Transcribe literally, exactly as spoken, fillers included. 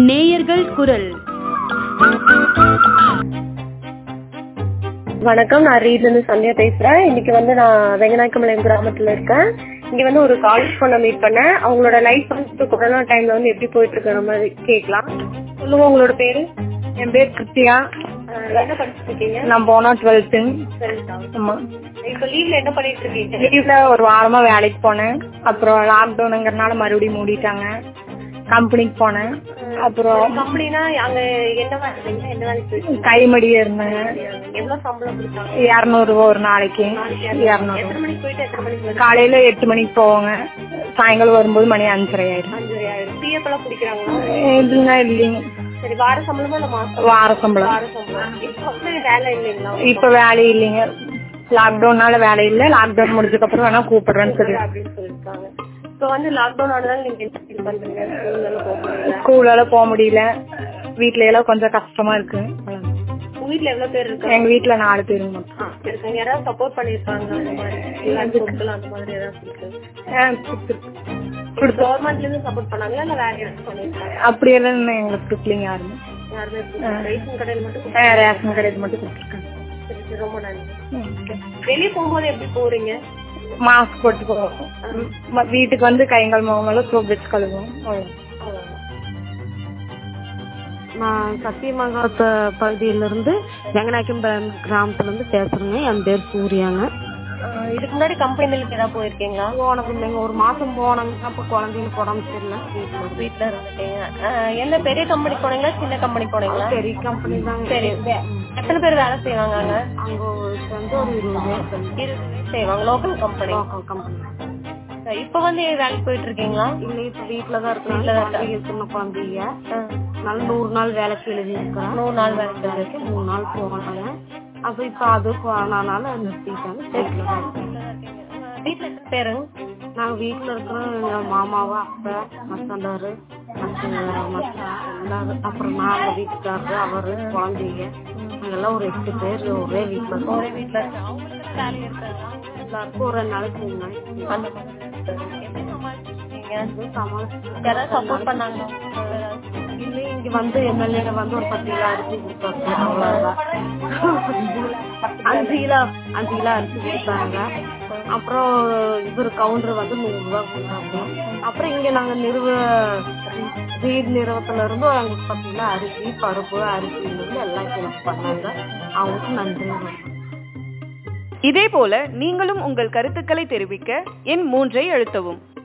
நேயர்கள் குரல். வணக்கம், நான் ரீட்ல இருந்து சந்தியா பேசுறேன். இன்னைக்கு வந்து நான் வெங்கநாயக்கம்பாளையம் கிராமத்துல இருக்கேன். இங்க வந்து ஒரு காலேஜ் பொண்ணை மீட் பண்ணேன். அவங்களோட லைஃப் வந்து கொரோனா டைம்ல வந்து எப்படி போயிட்டு இருக்கிற மாதிரி கேட்கலாம். சொல்லுங்க, உங்களோட பேரு? என் பேர் கிருத்தியா. என்ன பண்ணிட்டு இருக்கீங்க? நான் போனா டுவெல்த்து. ஆமா. இப்ப லீவ்ல என்ன பண்ணிட்டு இருக்கீங்க? லீவ்ல ஒரு வாரமா வேலைக்கு போனேன். அப்புறம் லாக்டவுனுங்கிறனால மறுபடியும் மூடிட்டாங்க. கம்பெனிக்கு போனேன். அப்புறம் கம்பெனினா அங்க என்ன வேலை என்ன வேலைக்கு? கைமடியே இருந்தேன். எவ்வளவு சம்பளம் கொடுத்தாங்க? இருநூறு ரூபா ஒரு நாளைக்கு. இருநூறு. எத்தனை மணிக்கு போயிட்டு எத்தனை மணிக்கு? காலையில எட்டு மணிக்கு போவாங்க, சாயங்காலம் வரும்போது மணி அஞ்சரை ஆயிடும். அஞ்சரை ஆயிடும். பிஎஃப் எல்லாம் பிடிக்கிறாங்களா? இல்லைங்க இல்லைங்க. சரி, வார சம்பளமா இல்ல மாசம்? வார சம்பளம். வார சம்பளம். இப்ப வந்து வேலை இல்லைங்களா? இப்ப வேலை இல்லைங்க, லாக்டவுன்னால வேலை இல்ல. லாக்டவுன் முடிஞ்சதுக்கு அப்புறம் வேணா கூப்பிடுறேன்னு சொல்லி அப்படின்னு சொல்லிருக்காங்க. இப்ப வந்து லாக்டவுன் ஆனதால நீங்க என்ன ஃபீல் பண்றீங்க? ஸ்கூலால போக முடியல, வீட்ல எல்லாம் கொஞ்சம் கஷ்டமா இருக்கு. உங்க வீட்ல எவ்வளவு பேர் இருக்காங்க? எங்க வீட்ல நாலு பேருங்க. யாராவது சப்போர்ட் பண்ணிருக்காங்க அந்த மாதிரி அந்த மாதிரி ஏதாவது கவர்மெண்ட்ல இருந்து சப்போர்ட் பண்ணாங்களா இல்ல வேற யாராவது பண்ணிருக்காங்க? அப்படி எல்லாம் எங்களுக்கு கொடுக்கலீங்க யாருமே. யாருமே ரேஷன் கடையில மட்டும்? ரேஷன் கடையில மட்டும் கொடுத்துருக்காங்க. சரி, ரொம்ப நன்றி. வெளியே போகும்போது எப்படி போறீங்க? மாஸ்க் போட்டு போவோம். வீட்டுக்கு வந்து கைகால் முகமெல்லாம் சோப் வச்சு கழுவுவோம். நான் சத்தியமங்கலத்து பகுதியிலிருந்து வெங்கநாயக்கம்பாளையம் கிராமத்துல இருந்து பேசுறேங்க. என் பேர் சூர்யாங்க. இதுக்கு முன்னாடி கம்பெனிலுக்கு ஏதாவது போயிருக்கீங்களா? போனது இல்லைங்க, ஒரு மாசம் போனாங்க. அப்ப குழந்தைங்களுக்கு உடம்பு தெரியல, வீட்டுல வீட்டுல இருந்துட்டீங்க. என்ன பெரிய கம்பெனி போனீங்களா சின்ன கம்பெனி போனீங்களா? பெரிய கம்பெனி தாங்க. சரி, எத்தனை பேர் வேலை செய்வாங்க அங்க? அங்க வந்து ஒரு இருபது பேர் இருபது பேர் செய்வாங்க. Local company? Local company. இப்ப வந்து வேலைக்கு போயிட்டு இருக்கீங்களா? இல்ல, இப்ப வீட்டுலதான் இருக்கேன். சின்ன குழந்தைங்க நல்ல நூறு நாள் வேலைக்கு எழுதி இருக்கிறேன். நூறு நாள் வேலைக்கு வேலைக்கு மூணு நாள் போகலாங்க. அப்ப இப்ப அது கொரோனால நிறுத்திட்டாங்க. வீட்டுல எத்தனை பேருங்க? நாங்க வீட்டுல இருக்கிறோம். எங்க மாமாவா, அப்பா, மச்சாண்டாரு, எல்லாரும், அப்புறம் நாங்க வீட்டுக்காரரு, அவரு, குழந்தைங்க, நாங்கெல்லாம் ஒரு எட்டு பேர் ஒரே வீட்டுல இருக்கோம். ஒரே வீட்டுல எல்லாருக்கும் ஒரு நாளைக்கு மூணு நாளைக்கு அந்த மாதிரி சப்போர்ட் பண்ணாங்க. இல்லை, இங்க வந்து எம்எல்ஏ வந்து ஒரு பத்து கிலோ அரிசி கொடுத்தாங்க. அவ்வளவுதான். அஞ்சு கிலோ அஞ்சு கிலோ அரிசி கொடுத்தாங்க. அப்புறம் இவரு கவுண்டர் வந்து நூறு ரூபாய் கொடுத்தாங்க. அப்புறம் இங்க நாங்க நிறுவ வீடு நிறுவனத்துல இருந்து அவங்களுக்கு பத்து கிலோ அரிசி, பருப்பு, அரிசி இருந்து எல்லாம் கிளம்பி பண்ணாங்க. அவங்களுக்கு நன்றி. இதே போல நீங்களும் உங்கள் கருத்துக்களை தெரிவிக்க எண் மூன்றை அழுத்தவும்.